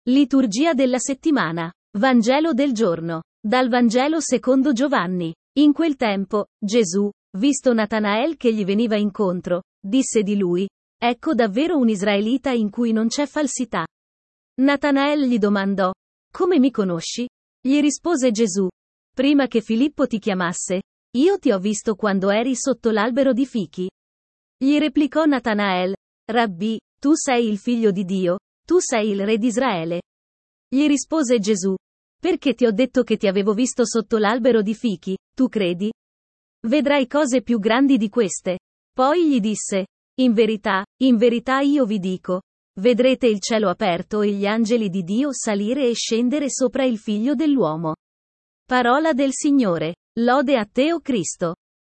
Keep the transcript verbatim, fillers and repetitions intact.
Liturgia della settimana. Vangelo del giorno. Dal Vangelo secondo Giovanni. In quel tempo, Gesù, visto Natanael che gli veniva incontro, disse di lui: Ecco davvero un israelita in cui non c'è falsità. Natanael gli domandò: Come mi conosci? Gli rispose Gesù: Prima che Filippo ti chiamasse, io ti ho visto quando eri sotto l'albero di fichi. Gli replicò Natanael: Rabbì, tu sei il figlio di Dio, tu sei il re di Israele. Gli rispose Gesù: Perché ti ho detto che ti avevo visto sotto l'albero di fichi, tu credi? Vedrai cose più grandi di queste. Poi gli disse: In verità, in verità io vi dico, vedrete il cielo aperto e gli angeli di Dio salire e scendere sopra il figlio dell'uomo. Parola del Signore. Lode a te, o Cristo.